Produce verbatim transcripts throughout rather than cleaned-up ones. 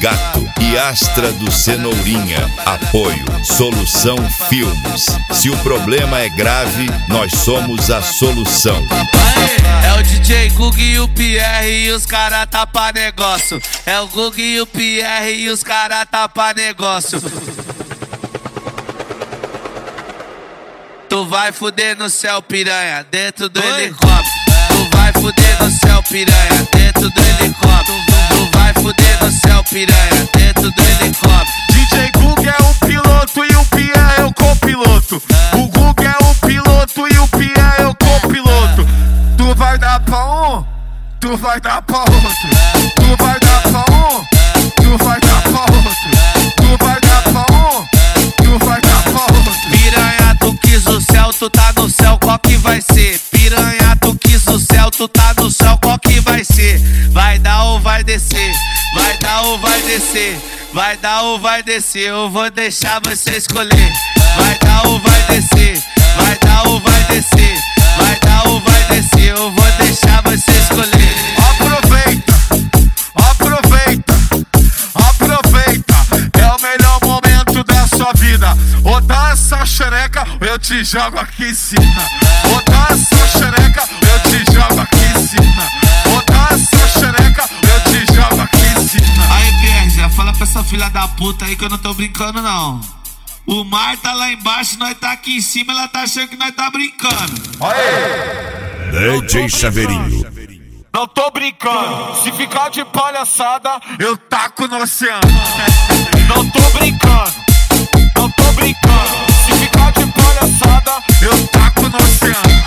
Gato e Astra do Cenourinha. Apoio Solução Filmes. Se o problema é grave, nós somos a solução. Aê, é o D J Gug e o Pierre e os cara tá pra negócio. É o Gug e o Pierre e os cara tá pra negócio. Tu vai fuder no céu, piranha, dentro do helicóptero. Tu vai fuder no céu, piranha, dentro do helicóptero. Tu vai fuder no céu, piranha, dentro do helicóptero. D J Gug é o piloto e o Pierre é o copiloto. O Gug é o piloto e o Pierre é o copiloto. Tu vai dar pra um, tu vai dar pra outro. Tu vai dar pra um, tu vai dar pra outro. Tu vai dar pra um, tu vai dar pra outro. Piranha, tu quis o céu, tu tá no céu, qual que vai ser? Piranha, tu quis o céu, tu tá no céu, qual que vai ser? Vai dar ou vai descer? Vai dar ou vai descer? Vai dar ou vai descer? Eu vou deixar você escolher. Vai dar ou vai descer? Vai dar ou vai descer? Vai dar ou vai descer? Eu vou deixar você escolher. Aproveita, aproveita, aproveita. É o melhor momento da sua vida. Ou dá essa xereca, eu te jogo aqui em cima. Ou dá essa xereca, eu te jogo aqui em cima. Ou dá essa xereca, eu te jogo aqui em cima. Aí, Pierre, já fala pra essa filha da puta aí que eu não tô brincando, não. O mar tá lá embaixo, nós tá aqui em cima, ela tá achando que nós tá brincando. Aê! D J Chaveirinho. Não tô brincando, se ficar de palhaçada, eu taco no oceano. Não tô brincando, não tô brincando, se ficar de palhaçada, eu taco no oceano.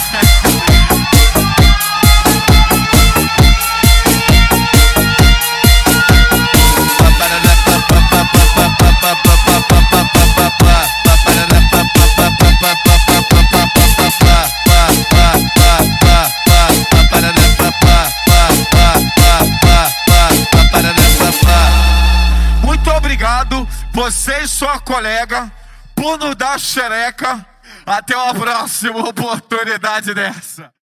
Muito obrigado, você e sua colega, por nos dar xereca. Até uma próxima oportunidade dessa.